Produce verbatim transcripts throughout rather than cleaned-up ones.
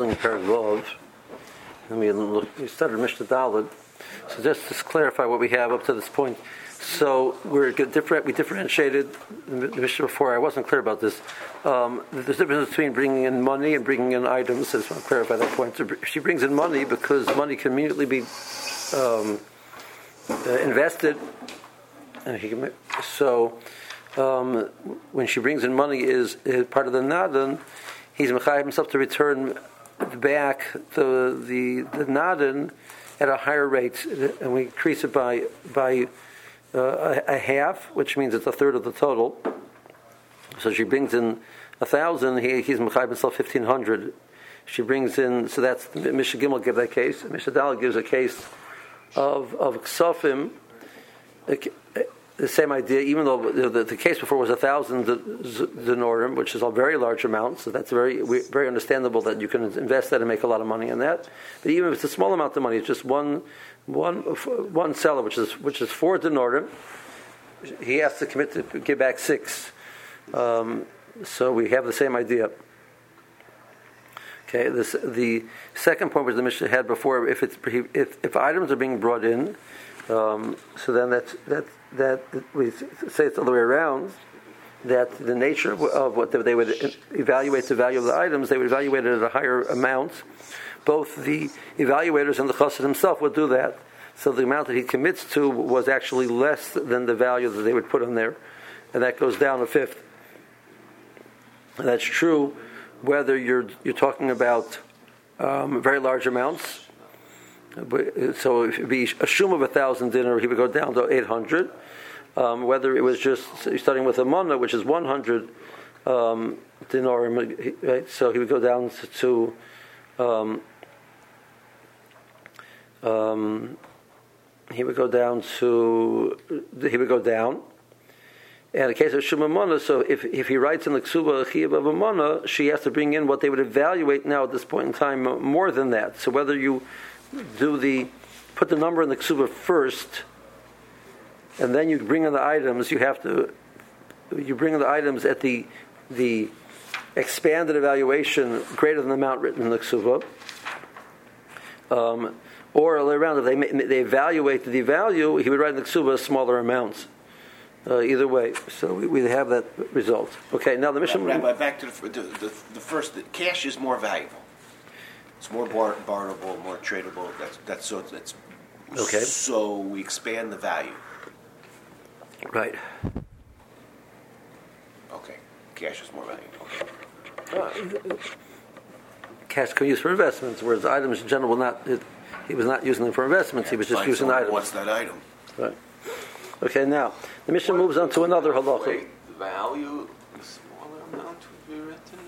holding in Perek Vov, and we look, we started Mishnah Daled. So just to clarify what we have up to this point. So we're different. We differentiated the Mishnah before. I wasn't clear about this. Um, there's a difference between bringing in money and bringing in items. So I just want to clarify that point. So she brings in money because money can immediately be um, uh, invested. And he can, so um, when she brings in money, is, is part of the nadan. He's mechayev himself to return back the the the nadan at a higher rate, and we increase it by by uh, a, a half, which means it's a third of the total. So she brings in a thousand. He, he's mechayev himself fifteen hundred. She brings in, so that's Mishnah Gimel gives that case. Mishnah Daled gives a case of of ksafim. The same idea, even though the, the, the case before was a thousand denorim, which is a very large amount, so that's very very understandable that you can invest that and make a lot of money in that. But even if it's a small amount of money, it's just one one one seller, which is which is four denorim. He has to commit to give back six. Um, so we have the same idea. Okay, this the second point which the Mishnah had before, if it's if if items are being brought in. Um, so then that's, that, that we say it's the other way around, that the nature of, of what they would evaluate the value of the items, they would evaluate it at a higher amount. Both the evaluators and the chassid himself would do that. So the amount that he commits to was actually less than the value that they would put on there. And that goes down a fifth. And that's true whether you're you're talking about um, very large amounts. So if it be a shum of a thousand dinar, he would go down to eight hundred. Um, whether it was just starting with a mana, which is one hundred um, dinar, right? So he would go down to um, um, he would go down to he would go down. And in the case of Shuma Mana, so if if he writes in the Ksuba Chiyuv of a Mana, she has to bring in what they would evaluate now at this point in time more than that. So whether you do the put the number in the Ksuba first, and then you bring in the items, you have to you bring in the items at the the expanded evaluation greater than the amount written in the Ksuba. Um, or all the way around, if they they evaluate the value, he would write in the Ksuba smaller amounts. Uh, either way, so we, we have that result. Okay, now the mission. Rabbi, back to the, the, the, the first. The cash is more valuable. It's more bar- borrowable, more tradable. That's that's so that's okay. So we expand the value. Right. Okay, cash is more valuable. Okay. Uh, cash can be used for investments, whereas items in general will not. It, he was not using them for investments. Yeah, he was just using items. What's that item? Right. Okay, now the mission moves on to another halacha. Wait, the value, the smaller amount would be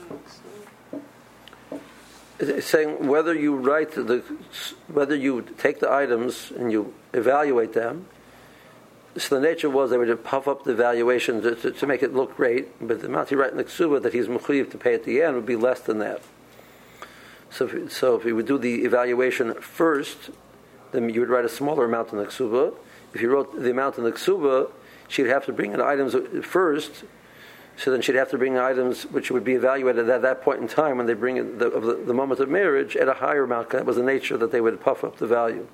written. It's saying whether you write the, whether you take the items and you evaluate them. So the nature was they would puff up the valuation to, to, to make it look great, but the amount he write in the ksuba that he's mechuyev to pay at the end would be less than that. So, if, so if he would do the evaluation first, then you would write a smaller amount in the ksuba. If you wrote the amount in the ksuba, she'd have to bring in items first. So then she'd have to bring in items which would be evaluated at that point in time when they bring in the, of the, the moment of marriage at a higher amount. That was the nature that they would puff up the value.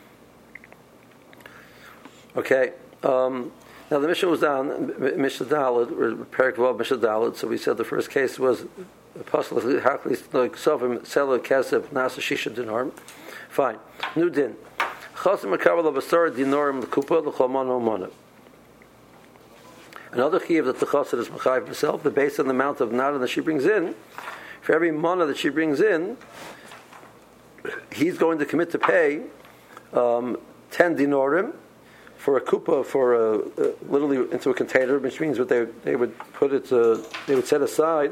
Okay. Um, now the Mishnah was down, Mishnah Daled, or Perek Vov Mishnah Daled. So we said the first case was Apostle Hakli Sofim Selah Kesef Nasa Shisha Dinar. Fine. New din. Chasim Makabel of Asar Dinorim L'Kupa L'Chalmano Mana. Another chiyuv that the chassid is mechayev himself, but based on the amount of nada that she brings in, for every mana that she brings in, he's going to commit to pay um, ten dinorim for a kupa, for a, uh, literally into a container, which means what they they would put it, uh, they would set aside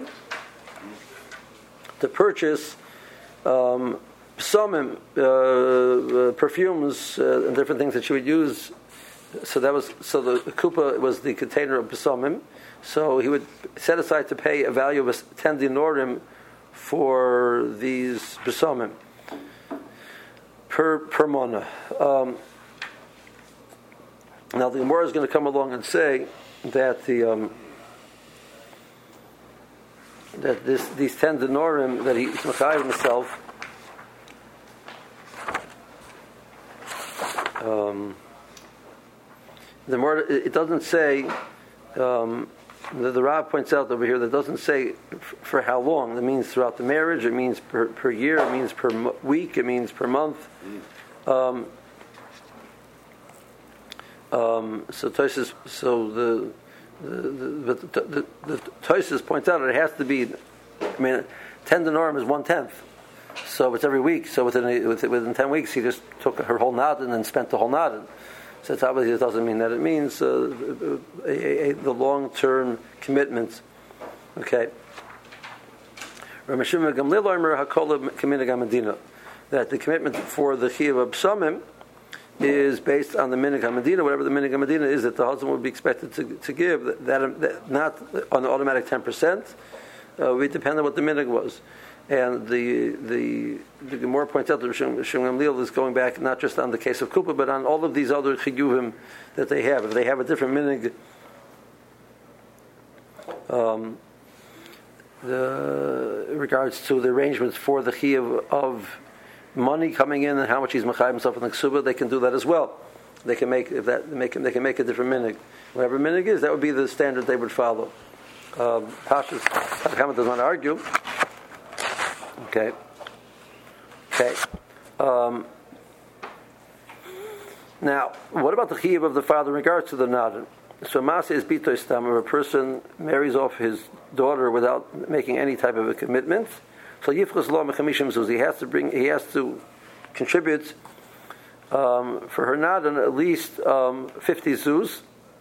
to purchase um, some uh, uh, perfumes uh, and different things that she would use. So that was so the kupa was the container of besamim. So he would set aside to pay a value of ten dinorim for these besamim per per mana. Um, now the Gemara is going to come along and say that the um, that this these ten denorim that he's mechayiv himself. Um, the more it doesn't say. Um, the, the Rav points out over here that doesn't say f- for how long. It means throughout the marriage. It means per, per year. It means per mo- week. It means per month. Um, um, so Tosfos, so the the the, the, the, the Tosfos points out that it has to be. I mean, ten denorim is one tenth. So it's every week. So within a, within ten weeks, he just took her whole nadin and spent the whole nadin. So it's obviously it doesn't mean that. It means uh, a, a, a, the long-term commitment. Okay. That the commitment for the chiyuv of psamim is based on the minig hamadina, whatever the minig hamadina is that the husband would be expected to, to give. That, that, that not on the automatic ten percent. Uh, we depend on what the minig was. And the the the Gemara points out that Rishon Gamliel is going back not just on the case of Kupa, but on all of these other chiyuvim that they have. If they have a different minig, um, the in regards to the arrangements for the chiyuv of money coming in and how much he's mechayiv himself in the ksuba, they can do that as well. They can make if that make they can make a different minig. Whatever minig is, that would be the standard they would follow. Um, Pashas Hamad does not argue. Okay. Okay. Um, now, what about the chiyuv of the father in regards to the nadin? So, Masa is bito stam, if a person marries off his daughter without making any type of a commitment. So, yifchus lo mechamishim zuz. He has to bring. He has to contribute um, for her nadin at least um, fifty zuz.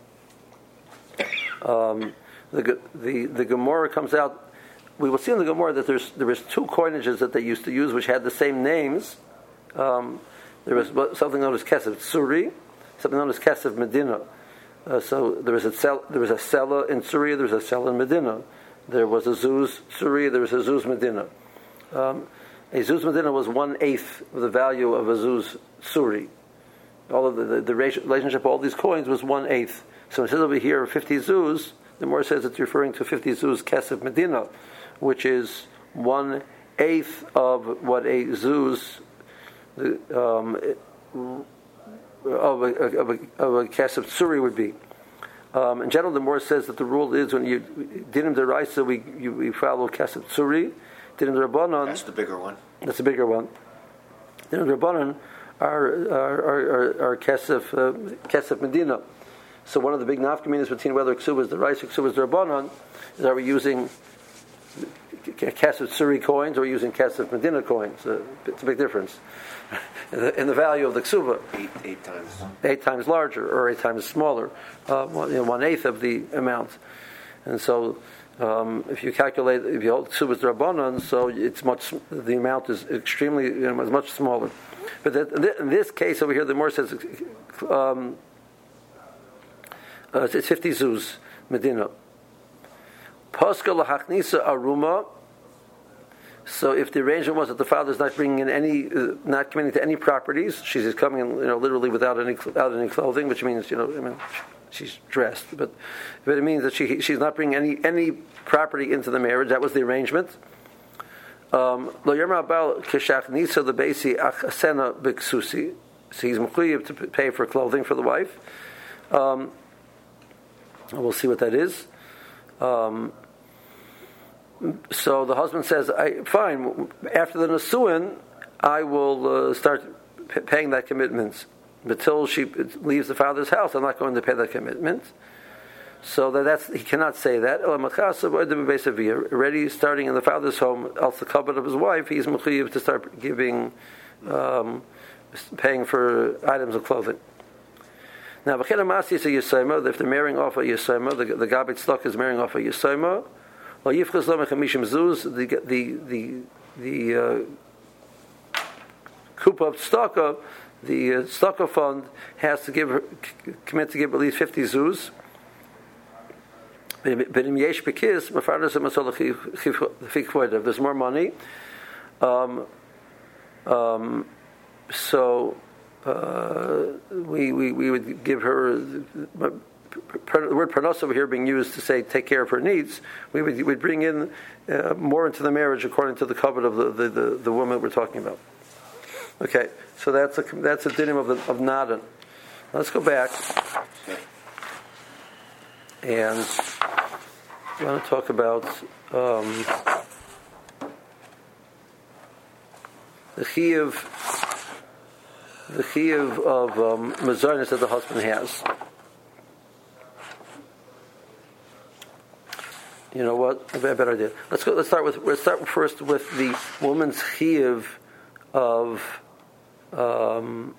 Um, the the the Gemara comes out. We will see in the Gemara that there's there was two coinages that they used to use which had the same names. Um, there was something known as Kesef Tsuri, something known as Kesef Medina. Uh, so there was a sel, there was a Sela in Tsuri, there was a Sela in Medina. There was a Zuz Tsuri, there was a Zuz Medina. Um, a Zuz Medina was one eighth of the value of a Zuz Tsuri. All of the, the, the relationship of all these coins was one eighth. So it says over here fifty Zuz. The Gemara says it's referring to fifty Zuz Kesef Medina, which is one eighth of what a zuz um, of a of a, of a kesef tsuri would be. Um, in general, the Gemara says that the rule is when you dinim deraisa we you, we follow kesef tsuri, dinim derabanan. That's the bigger one. That's the bigger one. Dinim derabanan are are are, are kesef uh, kesef medina. So one of the big nafkaminas between whether ksuba is the rice or ksuba is the rabbanon is are we using Kesef Tsuri coins or using Kesef Medina coins? Uh, it's a big difference in, the, in the value of the ksuba. Eight, eight times. Eight times larger or eight times smaller, uh, one, you know, one eighth of the amount. And so, um, if you calculate, if you hold ksuba's rabbanon, so it's much. The amount is extremely, you know, is much smaller. But that, in this case over here, the Gemara says um, uh, it's fifty zuz Medina. Paska lahachnisa aruma. So if the arrangement was that the father is not bringing in any, uh, not committing to any properties, she's just coming in, you know, literally without any, without any clothing, which means, you know, I mean, she's dressed, but but it means that she she's not bringing any any property into the marriage. That was the arrangement. Lo yerma bal keshachnisa the basi achasena b'ksusi. So he's mechuyev to pay for clothing for the wife. Um, we'll see what that is. Um, so the husband says, I, fine, after the Nasuin, I will uh, start p- paying that commitment. Until she leaves the father's house, I'm not going to pay that commitment. So that that's, he cannot say that. Already starting in the father's home, else the covenant of his wife, he's mechuyev to start giving, um, paying for items of clothing. Now, if they're marrying off a yisayma, the, the gabit stock is marrying off a yisayma, or yifchas lo mechamishim zuz, the the the the uh, kupa of tzedakah, the uh, tzedakah fund has to give her, commit to give at least fifty zuz. But in yesh bekis, if there's more money, um, um, so. Uh, we, we we would give her the word parnas over here being used to say take care of her needs, we would we'd bring in uh, more into the marriage according to the covenant of the, the, the, the woman we're talking about. Okay, so that's a that's a dinim of the, of nadan. Let's go back and I want to talk about um, the chiyuv, the chiyuv of um, mezainis that the husband has. You know what? A better idea. Let's go. Let's start with. Let's start first with the woman's chiyuv of um,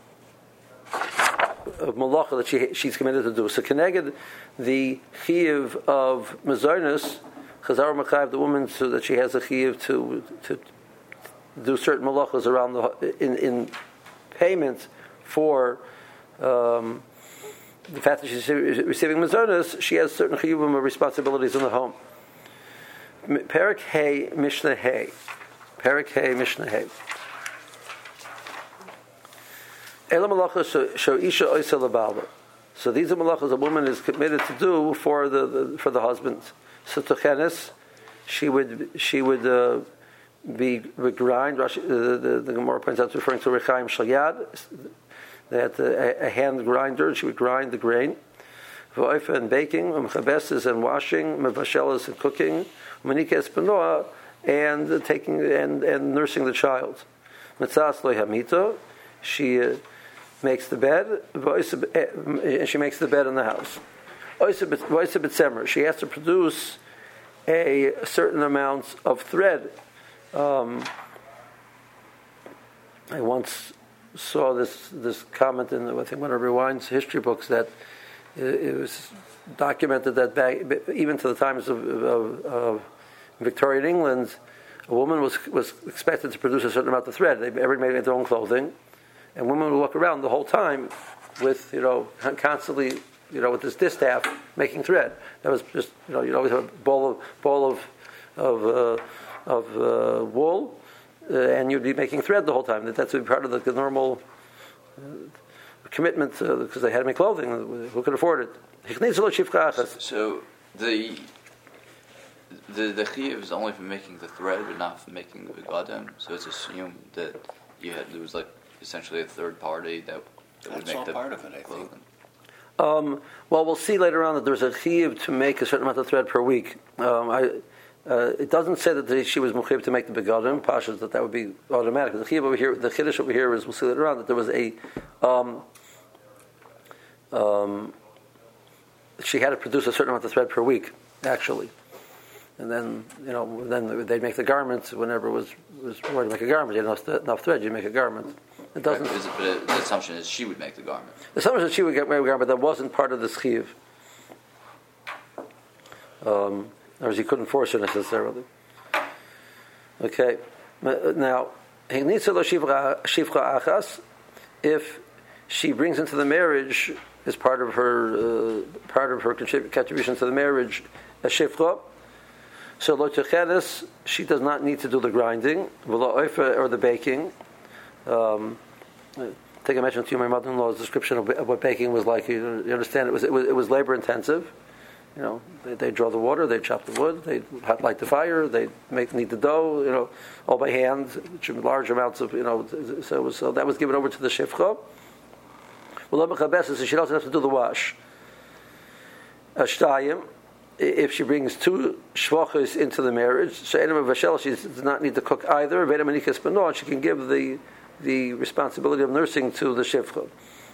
of malacha that she she's committed to do. So, connected the chiyuv of mezainis, chazar machayev the woman, so that she has a chiyuv to to do certain malachas around the in in payment for. Um, the fact that she's receiving mezainis, she has certain chiyuvim of responsibilities in the home. Perik Hey Mishnah Hey. Perik Hey Mishnah Hey. Ela malacha sho isha oisa lebalba. So these are malachas a woman is committed to do for the, the for the husband. So tochenes, she would she would uh, be would grind. Rashi, uh, the the Gemara points out referring to rechaim shalyad. They had a, a hand grinder. She would grind the grain. V'oifa and baking, umchabeses and washing, mevashelas and cooking, manikes benoah and taking and, and nursing the child. Mitzas lo hamito, she uh, makes the bed, and she makes the bed in the house. Oisa b'tzemer, she has to produce a certain amount of thread. Um, I once saw this this comment in I think one of Rewind's history books that it was documented that back, even to the times of, of, of Victorian England, a woman was was expected to produce a certain amount of thread. They everybody made their own clothing, and women would walk around the whole time with you know constantly you know with this distaff making thread. That was just you know you'd always have a ball of ball of of uh, of uh, wool, uh, and you'd be making thread the whole time. That that's part of the, the normal. Uh, commitment because uh, they had to make clothing. Who could afford it? So the the the chiyuv is only for making the thread, but not for making the begadim. So it's assumed that you had there was like essentially a third party that, that would That's make all the part of it, I clothing. think. Um, well, we'll see later on that there's a chiyuv to make a certain amount of thread per week. Um, I, uh, it doesn't say that the, she was muchayv to make the begadim. Pashas that that would be automatic. The chiyuv over here, the chiddush over here is we'll see later on that there was a. Um, Um, she had to produce a certain amount of thread per week, actually, and then you know, then they'd make the garments whenever it was was required to make a garment. You had enough, enough thread, you make a garment. It doesn't. Right, but, it, but the assumption is she would make the garment. The assumption is she would get make a garment, but that wasn't part of the chiyuv. Um, in other words, he couldn't force her necessarily. Okay, now if she brings into the marriage. As part of her uh, part of her contrib- contribution to the marriage, a shifra. So lo techenes, she does not need to do the grinding, v'lo oifa or the baking. Um, I think I mentioned to you my mother-in-law's description of, of what baking was like. You, you understand? It was it was it was labor intensive. You know, they they draw the water, they chop the wood, they light the fire, they make knead the dough. You know, all by hand, large amounts of you know. So it was, so that was given over to the shifra. Well, so she doesn't have to do the wash. Ashtayim, if she brings two shvachos into the marriage, so Edom Vashel, she does not need to cook either. Vedam Anikas Benot, she can give the the responsibility of nursing to the shivcha.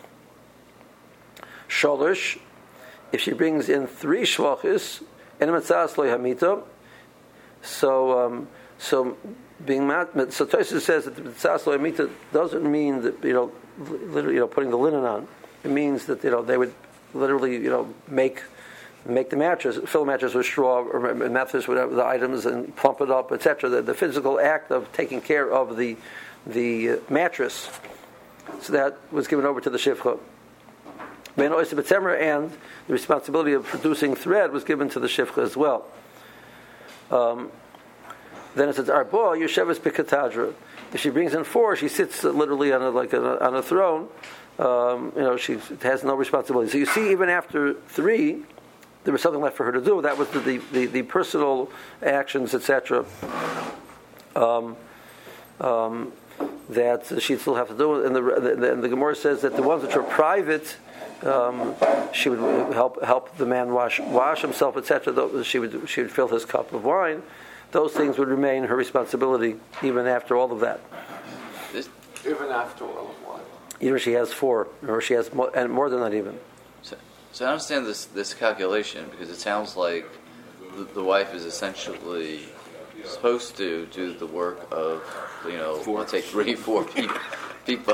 Sholosh, if she brings in three shvachos, Edom Matzas Lo Hamita, so um, so being mat, so Tosfos says that the Matzas Lo Hamita doesn't mean that you know. Literally, you know, putting the linen on. It means that you know they would literally, you know, make make the mattress, fill the mattress with straw or mattress with the items and plump it up, et cetera. The, the physical act of taking care of the the mattress. So that was given over to the shifcha. And the responsibility of producing thread was given to the shifcha as well. Um, then it says, "Arbo Yesheves Pikatadra." If she brings in four, she sits literally on a, like a, on a throne. Um, you know, she has no responsibility. So you see, even after three, there was something left for her to do. That was the the, the, the personal actions, et cetera. Um, um, that she'd still have to do. And the, the, and the Gemara says that the ones which are private, um, she would help help the man wash wash himself, et cetera. She would she would fill his cup of wine. Those things would remain her responsibility even after all of that. Even after all of what? Either she has four, or she has more, and more than that even. So, so I understand this this calculation because it sounds like the, the wife is essentially supposed to do the work of, you know, four. Let's say three, four people. people.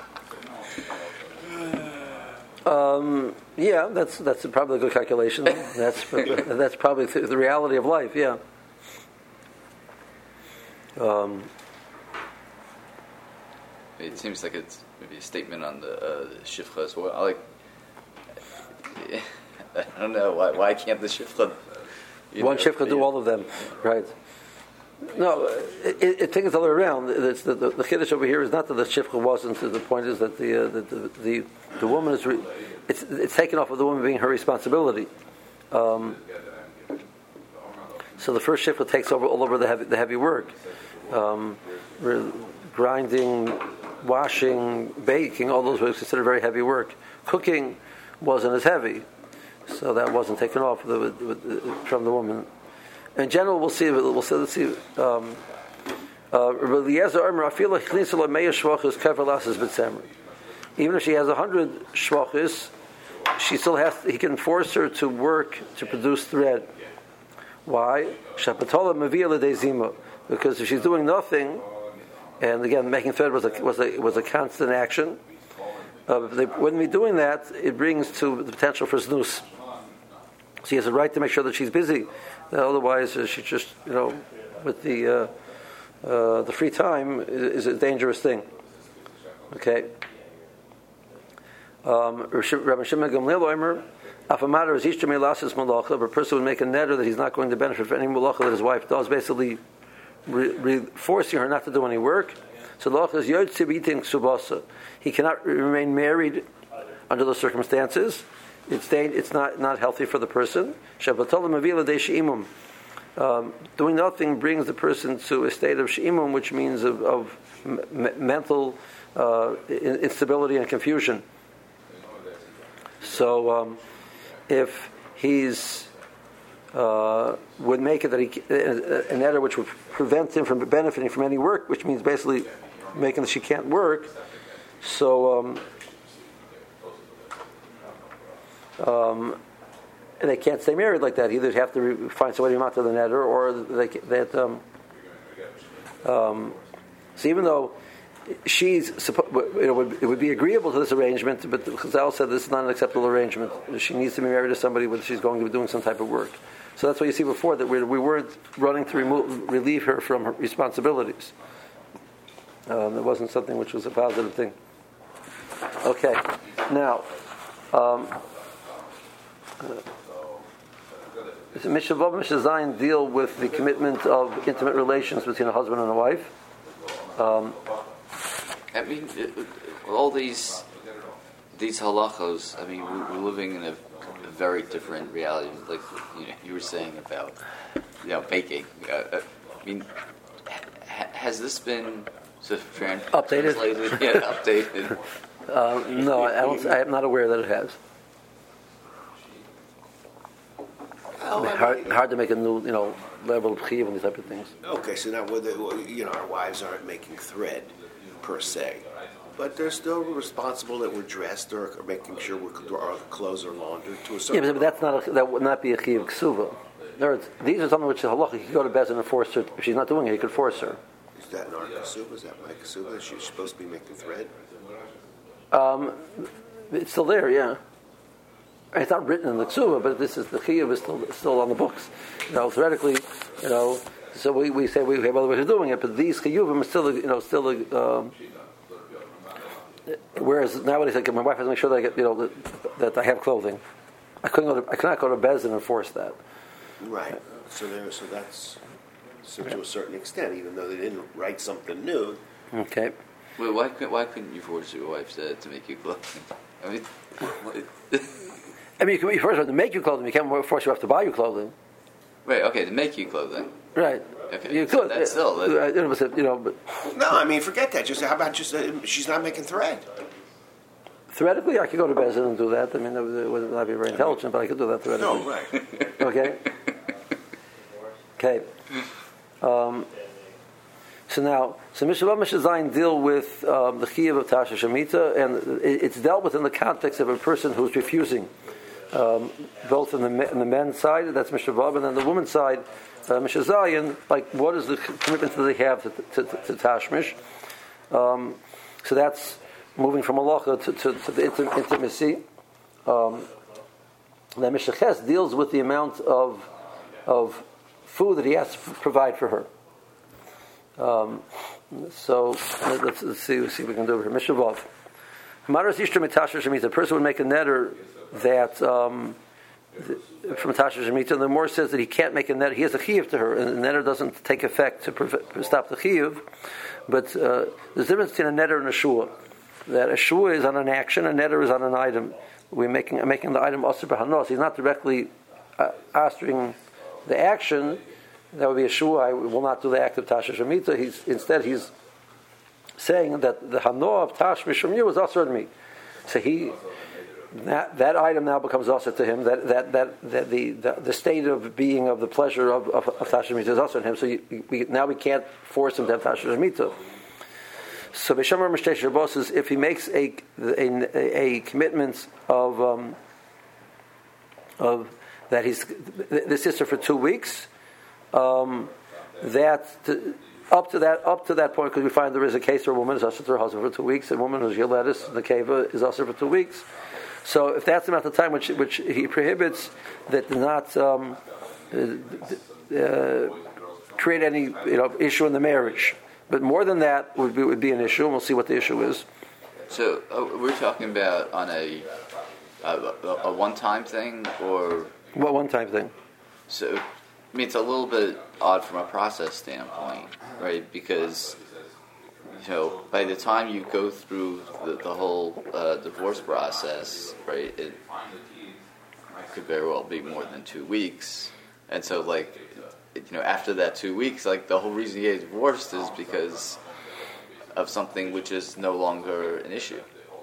Um, yeah, that's that's probably a good calculation. That's that's probably the reality of life. Yeah. Um, it seems like it's maybe a statement on the uh, shifcha as well. I like. I don't know why. Why can't the shifcha? One shifcha do all of them, right? No, it, it, it takes it the other way around. It's the, the, the chiddush over here is not that the shifcha wasn't. The point is that the uh, the, the the the woman is. Re, it's it's taken off of the woman being her responsibility. Um, so the first shifcha takes over all over the heavy, the heavy work, um, grinding, washing, baking. All those were considered very heavy work. Cooking wasn't as heavy, so that wasn't taken off the, with, with, from the woman. In general, we'll see. We'll see. Let's see. Um, uh, even if she has a hundred shvachis, she still has. He can force her to work to produce thread. Why? Because if she's doing nothing, and again, making thread was a was a was a constant action. Uh, they wouldn't be doing that. It brings to the potential for znus. She has a right to make sure that she's busy. Otherwise, uh, she just, you know, with the uh, uh, the free time is, is a dangerous thing. Okay. Um, Rabbi Shimon Gamliel Omer, if a matter is ishta melasis malacha, if a person would make a neder that he's not going to benefit from any malacha that his wife does, basically re- re- forcing her not to do any work. So the lacha is yotzi b'itin ksubasa. He cannot remain married under those circumstances. It's it's not, not healthy for the person. Um, doing nothing brings the person to a state of she'imum, which means of, of m- mental uh, instability and confusion. So, um, if he's uh, would make it that he an error which would prevent him from benefiting from any work, which means basically making that she can't work. So. Um, Um, and they can't stay married like that. Either have to re- find somebody to the neder, or they that. Um, um, so even though she's, suppo- you know, would, it would be agreeable to this arrangement, but Chazal said this is not an acceptable arrangement. She needs to be married to somebody when she's going to be doing some type of work. So that's what you see before, that we, we weren't running to remove, relieve her from her responsibilities. Um, it wasn't something which was a positive thing. Okay, now. Um, Mishnah Vav, Mishnah Zayin deal with the commitment of intimate relations between a husband and a wife. Um, I mean, it, all these these halachos. I mean, we're, we're living in a, a very different reality. Like you know, you were saying about you know baking. Uh, uh, I mean, ha, has this been sort of trans- updated? Translated? Yeah, updated. uh, no, I don't. I am not aware that it has. I mean, hard, hard to make a new, you know, level of chiv and these type of things. Okay, so now whether you know our wives aren't making thread per se, but they're still responsible that we're dressed or, or making sure we're, our clothes are laundered to a certain. Yeah, but that's not a, that would not be a chiv ksuva. Words, these are something which the halacha, he could go to Bezin and force her. If she's not doing it, he could force her. Is that an ksuva? Is that my ksuva? Is she supposed to be making thread? Um, it's still there, yeah. It's not written in the ksuva, but this is the chiyuv is still still on the books. You know, theoretically, you know. So we, we say we have other ways of doing it, but these chiyuvim are still, you know, still. Um, whereas nowadays, like, my wife has to make sure that I get, you know, that, that I have clothing. I couldn't go to, I cannot go to Bezin and force that. Right. So there. So that's so to a certain extent, even though they didn't write something new, Okay. Wait, why couldn't why couldn't you force your wife to to make you clothing? I mean, I mean, you can, first of all, to make you clothing, you can't force your wife to buy you clothing. right? Okay, to make you clothing. Right. Okay, You so could. that's still that, uh, you know, but, you know, but No, I mean, forget that. Just how about just uh, she's not making thread? theoretically, I could go to Bezin and do that. I mean, it would it would not be very intelligent, but I could do that theoretically. No, right. Okay. Okay. Um, so now, so Mishnah Mishnah Zayin deal with um, the chiyuv of Tasha Shemitah, and it, it's dealt with in the context of a person who's refusing, um, both in the, in the men's side, that's Mishnah Vav, and then the women's side, uh, Mishnah Zayin, like what is the commitment that they have to, to, to, to Tashmish? Um, so that's moving from halacha to, to, to the intim- intimacy. Um, then Mishnah Ches deals with the amount of of food that he has to provide for her. Um, so let's, let's see, let's see what we can do over here. Mishnah Vav. A person would make a netter that um, from Tasha Shemitah, and the more says that he can't make a netter, he has a chiyuv to her, and the netter doesn't take effect to prevent, stop the chiyuv. But uh, there's a difference between a netter and a shua. That a shua is on an action, a netter is on an item. We're making making the item asur b'hanos. He's not directly uh, astering the action. That would be a shua. I will not do the act of Tasha Shemitah. He's instead he's saying that the hanoah of Tashmish from you is asur to me. So he that that item now becomes asur to him. That that that, that the, the the state of being of the pleasure of of, of Tasha Shemitah is asur to him. So you, we, now we can't force him to have Tasha Shemitah. So Beishamar Mishtesh Shabbos is if he makes a a, a commitment of um, of that he's this sister for two weeks, um, that to, up to that up to that point, because we find there is a case where a woman is usher to her husband for two weeks, and a woman who's Yoledis in the keva is usher for two weeks. So if that's the amount of time which which he prohibits, that does not um, uh, create any you know issue in the marriage. But more than that would be, would be an issue, and we'll see what the issue is. So uh, we're talking about on a a, a one-time thing, or what one-time thing? So, I mean, it's a little bit odd from a process standpoint, right? Because you know, by the time you go through the, the whole uh, divorce process, right, it could very well be more than two weeks, and so like. You know, after that two weeks, like the whole reason you get divorced is because of something which is no longer an issue.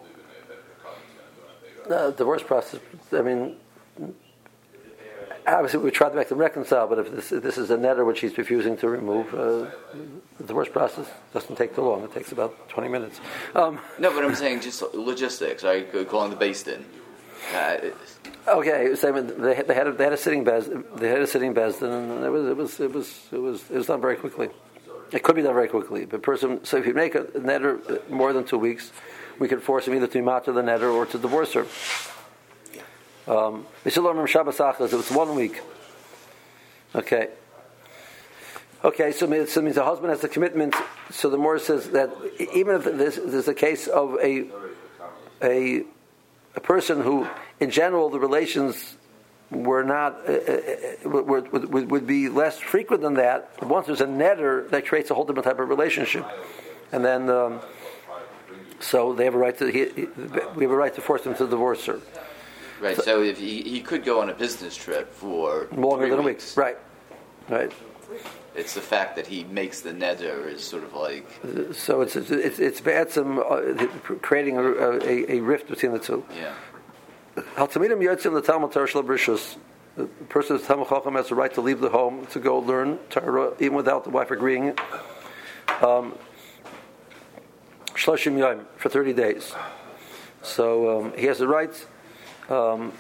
The divorce process. I mean, obviously we try to make them reconcile, but if this, if this is a netter which he's refusing to remove, uh, the divorce process doesn't take too long. It takes about twenty minutes. Um, no, but I'm saying just logistics, right? Calling the beis din. Uh, Okay, so they had, they had a, they had a sitting bez, they had a sitting bezdin, and it was it was it was it was it was done very quickly. It could be done very quickly, but person. So if you make a netter more than two weeks, we could force him either to matter the netter or to divorce her. Um, it was one week. Okay. Okay, so it means, so it means the husband has the commitment. So the Morah says that even if this, there's a case of a a a person who, in general, the relations were not uh, uh, would, would, would be less frequent than that. Once there's a netter, that creates a whole different type of relationship, and then um, so they have a right to he, he, we have a right to force them to divorce her. Right. So, so if he, he could go on a business trip for longer than weeks. a week, right? Right. It's the fact that he makes the neder is sort of like. So it's it's it's bad some uh, creating a, a, a rift between the two. Yeah. Haltamidim yotzim the Talmud Torah shel brishus. The person who's Talmud Chacham has the right to leave the home to go learn Torah even without the wife agreeing. Um, Shloshim yom for thirty days. So um, he has the right. Um,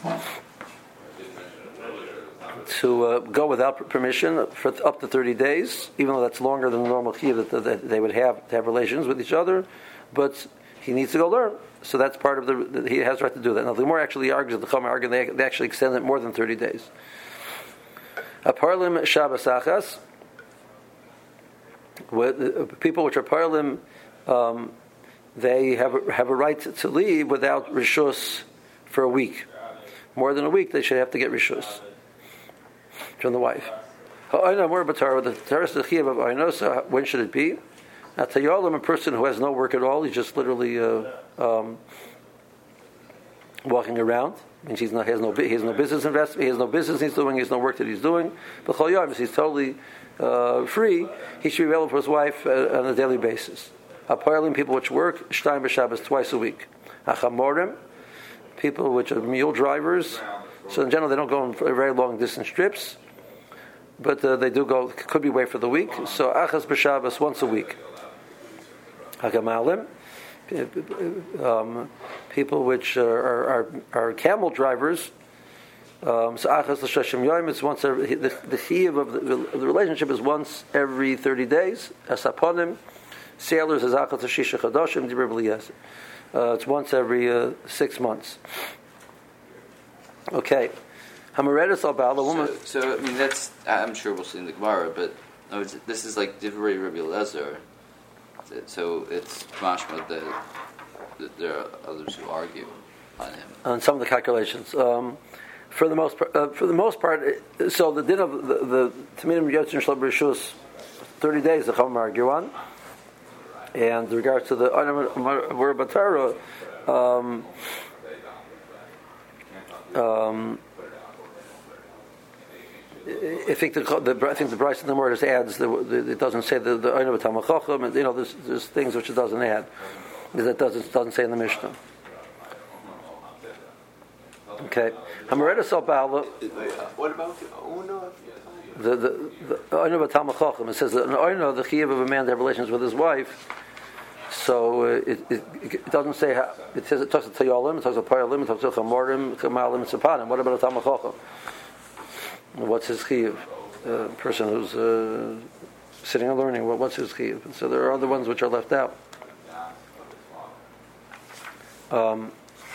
to uh, go without permission for up to thirty days, even though that's longer than the normal chiyuv that, that they would have to have relations with each other, but he needs to go learn. So that's part of the, he has the right to do that. Now the Gemara actually argues, the Chacham argue, they, they actually extend it more than thirty days. A parlim Shabbos achas, people which are parlim, um, they have a, have a right to leave without rishus for a week. More than a week, they should have to get rishus from the wife. The Torah is the chiyuv of Oino, so when should it be? At Tayolim, a person who has no work at all, he's just literally uh, um, walking around. Means he's not, he has no he has no business investment. He has no business he's doing. He has no work that he's doing. But Chol Yom, he's totally uh, free. He should be available for his wife uh, on a daily basis. Hapoyalim, people which work Shtayim b'Shabbos twice a week. Hachamorim, people which are mule drivers. So in general, they don't go on very long distance trips, but uh, they do go. Could be away for the week. So Achas b'Shabbos once a week. Hagamalim. Um, people which uh, are, are are camel drivers. Um, so achas l'shashim yom. It's once every, the the chiyuv of the, the relationship is once every thirty days. Asaponim, sailors is achas l'shisha chadashim dibur b'liyas. It's once every uh, six months. Okay, hamaredes al ba'al, a woman. So, so I mean that's I'm sure we'll see in the Gemara, but no, it's, this is like divrei Rabbi Eliezer. So it's mashma that, that there are others who argue on him on some of the calculations. Um, for the most part, uh, for the most part, so the din of the, the Tamidim Yotzin Shlab Rishus, thirty days the Chacham argue on, and with regards to the Word Batara, um, um, I think the, the I think the Bryce in the word adds the, the, it doesn't say the the Oina B'Talmud Chacham, and you know there's, there's things which it doesn't add that doesn't doesn't say in the Mishnah. Okay, Hamaredes al Ba'al. What about the Oina? The the the Oina B'Talmud Chacham. It says that an Oina, the chiyuv of a man to have relations with his wife. So uh, it, it it doesn't say how, it says it talks to Tayolim, it talks to Payalim, it talks to Chamorim, Chamalim, and Tzapanim. What about a Talmud Chacham? What's his chiyuv? A uh, person who's uh, sitting and learning. What, what's his chiyuv? And so there are other ones which are left out. Um,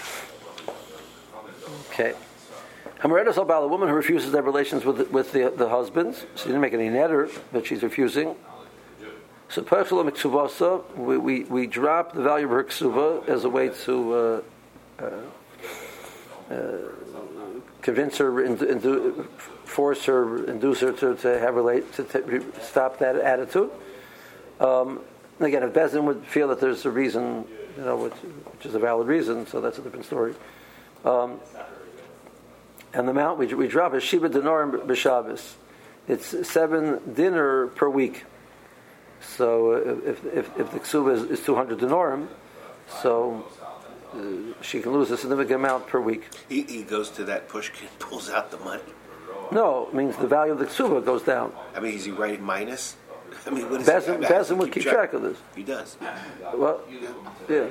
okay. Hamaredes al Ba'al, a woman who refuses to have relations with with the, the husbands. She didn't make any neder, but she's refusing. So Perchel Miksuvasa, we we we drop the value of her ksuva as a way to uh, uh, uh, convince her, into, force her, induce her to, to have relate to, to stop that attitude. Um, again, if Bezin would feel that there's a reason, you know, which, which is a valid reason, so that's a different story. Um, and the amount we we drop is Shiva Dinarim b'Shabbos. It's seven dinner per week. So uh, if if if the ksuba is, is two hundred dinarim, so uh, she can lose a significant amount per week. He, he goes to that pushkin, pulls out the money. No, it means the value of the ksuba goes down. I mean, is he writing minus? I mean, what is Bezin, he? Bezin would keep track. track of this. He does. Well, yeah.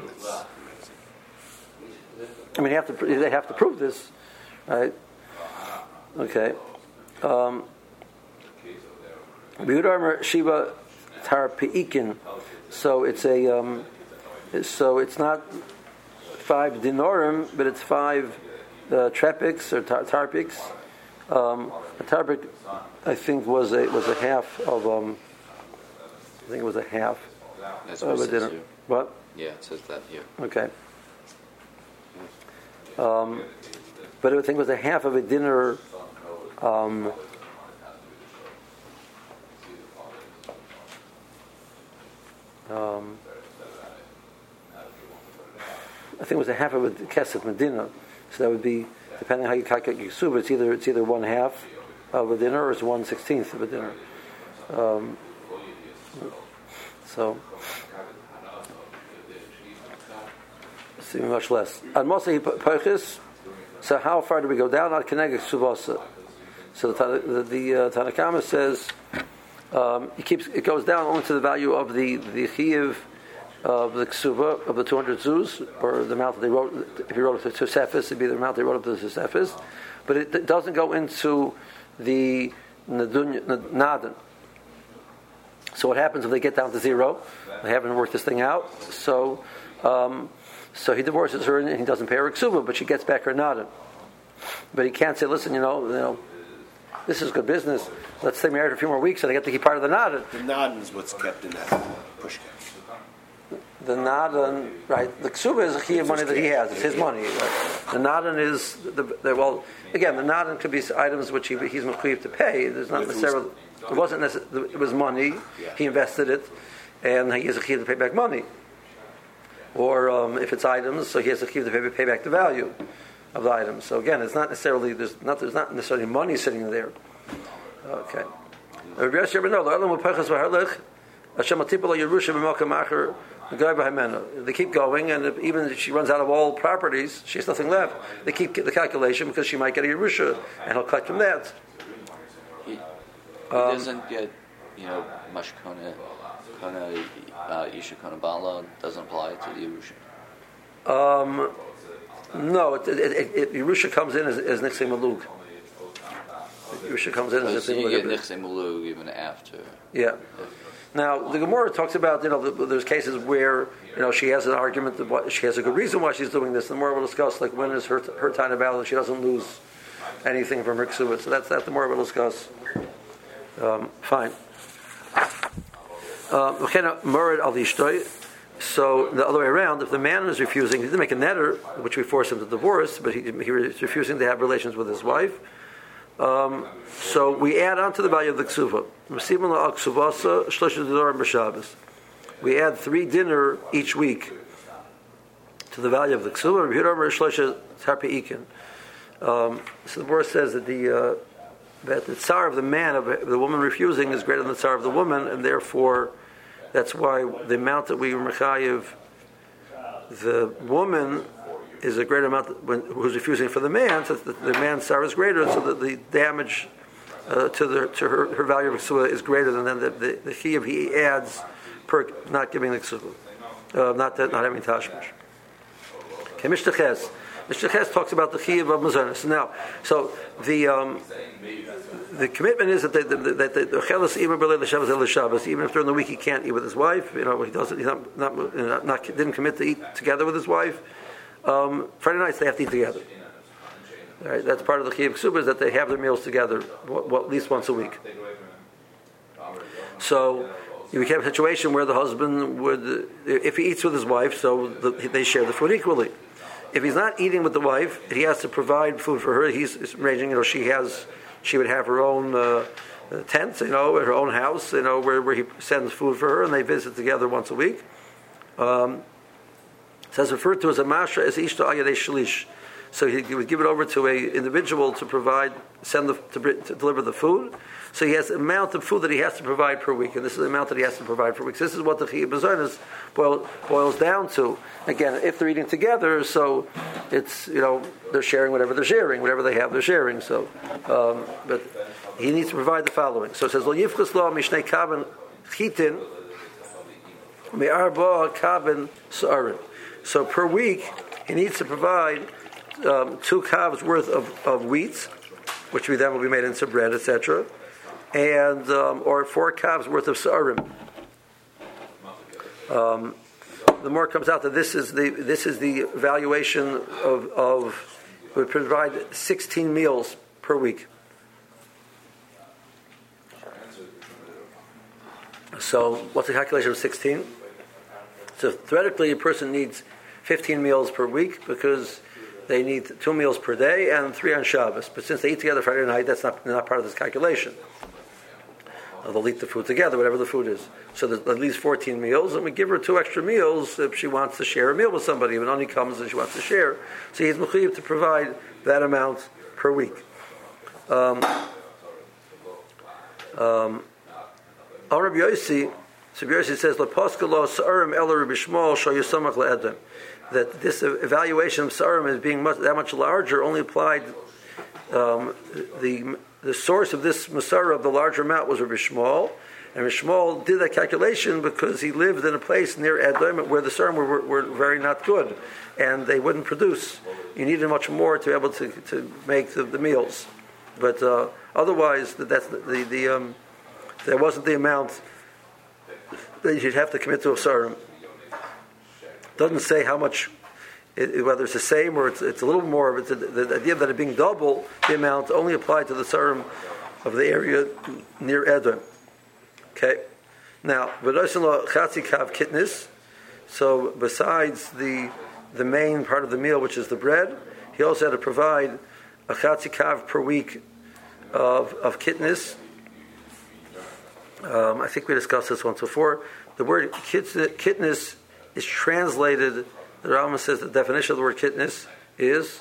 I mean, they have to they have to prove this, right? Okay. Um, Shiva Tar Peikin. So it's a um, so it's not five dinorim, but it's five uh, trepics or tar- tarpics. Um, a tarpic, I think, was a was a half of um, I think it was a half That's of what a it says dinner. here. What? Yeah, it says that here. Okay. Um, but I think it was a half of a dinner. Um, um, I think it was a half of a kesef medina, so that would be, depending on how you calculate your ksuba, it's either it's either one half of a dinner or it's one sixteenth of a dinner. Um, so. Much less. And Moshe Perchis. So how far do we go down? Not Kenegek Suvasa. So the the, the uh, Tanakama says um, it keeps it goes down only to the value of the the chiyuv of the ksuva of the two hundred zuz, or the amount that they wrote. If you wrote it to Tosefis, it'd be the amount they wrote up to Tosefis. But it, it doesn't go into the nadan. So what happens if they get down to zero? They haven't worked this thing out. So. Um, So he divorces her and he doesn't pay her ksuba, but she gets back her nadan. But he can't say, listen, you know, you know, this is good business. Let's stay married for a few more weeks and I get to keep part of the nadan. The nadan is what's kept in that pushkin. The nadan, right? The ksuba is a key of money that he has. It's his money. Right? The nadan is the, the well. Again, the nadan could be items which he, he's mechuyev to pay. There's not necessarily. It wasn't necessarily. It was money. He invested it. and he has a chiyuv to pay back money. Or um, if it's items, so he has a chiyuv to pay, pay back the value of the items. So again, it's not necessarily there's not there's not necessarily money sitting there. Okay. They keep going, and if, even if she runs out of all properties, she has nothing left. They keep the calculation because she might get a Yerusha, and he'll cut from that. He, he Um, doesn't get, you know, mashkona, kona, uh, isha kona bala doesn't apply to the Yerusha. Um, no, it, it, it, it, Yerusha comes in as, as Nixei Malug. Yerusha comes in as So Nixei you get Malug. nixei mulug even after. Yeah. Now the Gemara talks about, you know, the, there's cases where, you know, she has an argument that what, she has a good reason why she's doing this. The more we'll discuss, like when is her her time of battle, and she doesn't lose anything from her ksuba. So that's that. The more we'll discuss. Um, fine. Uh, so the other way around, if the man is refusing, he didn't make a netter, which we force him to divorce, but he, he was refusing to have relations with his wife. Um, so we add on to the value of the ksuva. We add three dinner each week to the value of the ksuva. Um, so the verse says that the uh, that the tsar of the man of the woman refusing is greater than the tsar of the woman, and therefore that's why the amount that we mechayev the woman is a greater amount when, who's refusing for the man, so the, the man's tsar is greater, so that the damage uh, to the to her, her value of ksuba is greater than the the, the chiyuv he adds per not giving the ksuba, uh, not that, not having tashmish. Okay, Mishnah Ches. Mishnah Ches talks about the chiyuv of mazonos. Now, so the um, the commitment is that the that the chelas even b'leil Shabbos el Shabbos, even if during the week he can't eat with his wife, you know, he doesn't, he's not not, not, not didn't commit to eat together with his wife. Um, Friday nights they have to eat together. All right, that's part of the chiyuv ksuba, is that they have their meals together, what, what, at least once a week. So you can have a situation where the husband would, if he eats with his wife, so the, they share the food equally. If he's not eating with the wife, he has to provide food for her. He's arranging, you know, she has, she would have her own uh, tent, you know, her own house, you know, where, where he sends food for her, and they visit together once a week. Um, It says referred to as a mashra as ishto ayadei shlish. So he, he would give it over to a individual to provide, send the, to, to deliver the food. So he has an amount of food that he has to provide per week, and this is the amount that he has to provide per week. So this is what the chiyuv mazonos boil, boils down to. Again, if they're eating together, so it's, you know, they're sharing whatever they're sharing, whatever they have, they're sharing. So, um, but he needs to provide the following. So it says lo yifchus lo mishnei kaben chitin me'arba kaben sa'arin. So per week, he needs to provide um, two calves worth of, of wheat, which we then will be made into bread, et cetera, and um, or four calves worth of sa'arim. Um, the more comes out that this is the this is the valuation of of we provide sixteen meals per week. So what's the calculation of sixteen? So theoretically, a person needs fifteen meals per week because they need two meals per day and three on Shabbos. But since they eat together Friday night, that's not not part of this calculation. Uh, they'll eat the food together, whatever the food is. So there's at least fourteen meals, and we give her two extra meals if she wants to share a meal with somebody. When only comes and she wants to share, so he's mechuyev to provide that amount per week. Um, um, Rabbi Yossi, so Rabbi Yossi says, that this evaluation of Sa'arim as being much, that much larger only applied, um, the the source of this Masara of the larger amount was Rabbi Shmuel, and Rabbi Shmuel did that calculation because he lived in a place near Edom where the Sa'arim were, were, were very not good, and they wouldn't produce. You needed much more to be able to, to make the, the meals. But uh, otherwise, that's the, the, the um, there wasn't the amount that you'd have to commit to a Sa'arim. Doesn't say how much, it, whether it's the same or it's, it's a little more, but the, the idea that it being double the amount only applied to the Sa'arim of the area near Edom. Okay? Now, chatzi kav kitnis, so besides the the main part of the meal, which is the bread, he also had to provide a chatzi kav per week of, of kitnis. Um, I think we discussed this once before. the word kitnus is translated. The Rambam says the definition of the word kitnus is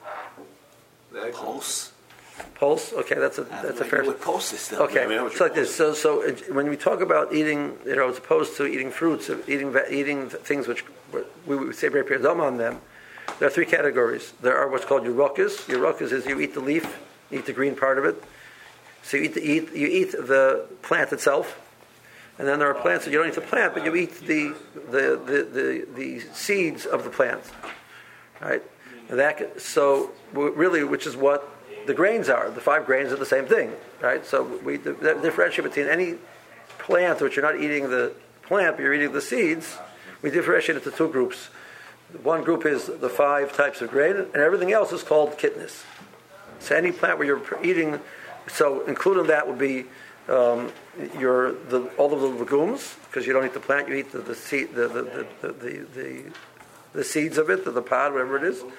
Pulse. Pulse. Okay, that's a that's a fair. What pulse is still? Okay, I mean, it's like this. So, so it, when we talk about eating, you know, as opposed to eating fruits, eating eating things which we would say very piyadama on them, there are three categories. There are what's called yurokas. Yurokas is you eat the leaf, you eat the green part of it. So you eat the eat you eat the plant itself, and then there are plants that you don't eat the plant, but you eat the the the the, the seeds of the plant, right? And that so really, which is what the grains are. The five grains are the same thing, right? So we differentiate between any plant which you're not eating the plant, but you're eating the seeds. We differentiate into two groups. One group is the five types of grain, and everything else is called kitnus. So any plant where you're eating, so including that would be um, your the, all of the legumes, because you don't eat the plant, you eat the the seed, the the the the, the, the, the seeds of it, the, the pod, whatever it is.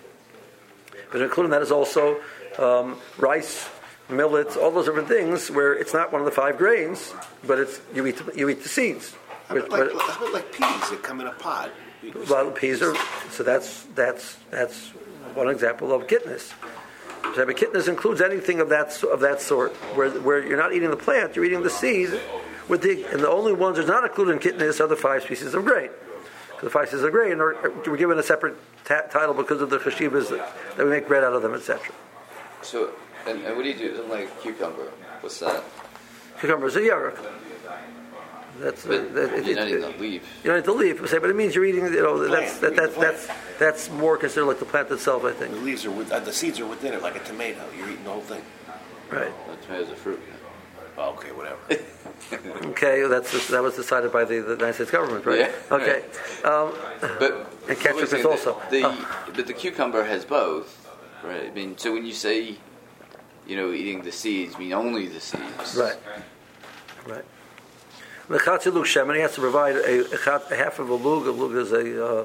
But including that is also um, rice, millets, all those different things where it's not one of the five grains, but it's you eat the, you eat the seeds. A bit like, a bit like peas that come in a pod. Well, peas are so that's that's that's one example of kitnus. So, but kitnus includes anything of that of that sort, where where you're not eating the plant, you're eating the seed. With the and the only ones that's not included in kitnus are the five species of grain. The five species of grain are, are given a separate ta- title because of the chashivas that, that we make bread out of them, et cetera. So, and, and what do you do? Like cucumber, what's that? Cucumber is a yarok. That's but uh, that, you're it, not it, eating the leaf. You don't eat the leaf, but it means you're eating. You know, that's that, that, that's that's more considered like the plant itself, I think. The leaves are with, uh, the seeds are within it, like a tomato. You're eating the whole thing. Right. Well, tomato's a fruit. Oh, okay, whatever. Okay, that's that was decided by the, the United States government, right? Yeah. Okay. Um, but and ketchup is also. The, the oh. but the cucumber has both, right? I mean, so when you say, you know, eating the seeds, you mean only the seeds, right? Right. The chatziluk shemen, he has to provide a, a, a half of a lug. A lug is a.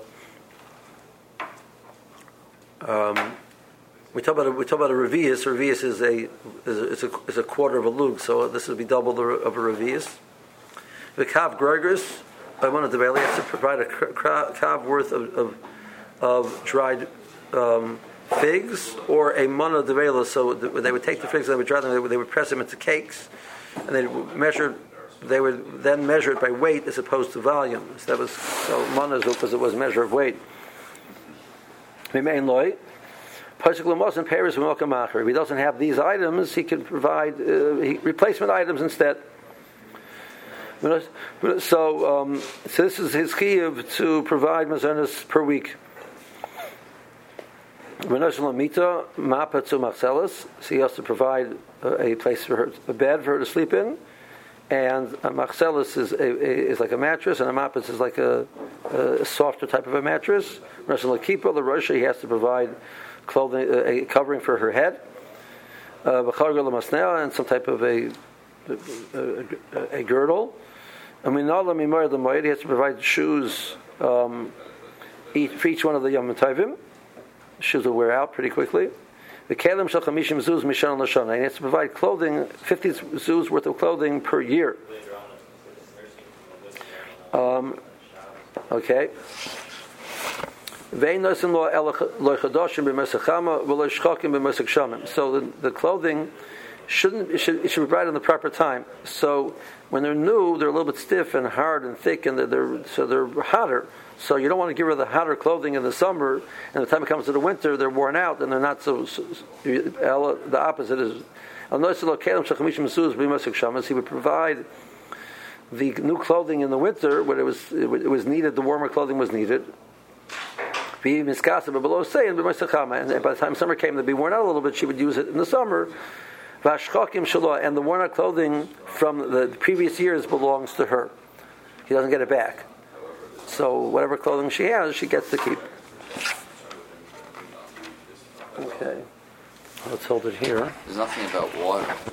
Uh, um, we talk about a, we talk about a revius. Revius is a is a, is a is a quarter of a lug, so this would be double the, of a revius. The kav gregris, by one of the Bailey, has to provide a kav worth of of, of dried um, figs or a mana de vela. So they would take the figs, and they would dry them, they would, they would press them into cakes, and they would measure. They would then measure it by weight as opposed to volume. So that was so mana because it was a measure of weight. Mimein loy. If he doesn't have these items, he can provide uh, he, replacement items instead. So, um, so this is his chiyuv to provide mazonos per week. So he has to provide a place for her, a bed for her to sleep in, and a machzelis is a, a, is like a mattress, and a mapatz is like a, a softer type of a mattress. The Rosh he has to provide clothing, uh, a covering for her head, uh, and some type of a a, a, a girdle. And we know that he has to provide shoes um, each, for each one of the Yom Tovim. Shoes will wear out pretty quickly. The kelim shel chamishim zuz mishan l'shana. He has to provide clothing, fifty zuz worth of clothing per year. Um, okay. So the, the clothing shouldn't it should, it should be brought in the proper time. So when they're new, they're a little bit stiff and hard and thick, and they're, they're so they're hotter. So you don't want to give her the hotter clothing in the summer, and the time it comes to the winter, they're worn out and they're not so. so the opposite is. He would provide the new clothing in the winter when it was it was needed. The warmer clothing was needed. And by the time summer came, they'd be worn out a little bit. She would use it in the summer. And the worn out clothing from the previous years belongs to her. He doesn't get it back. So whatever clothing she has, she gets to keep. Okay. Let's hold it here. There's nothing about water.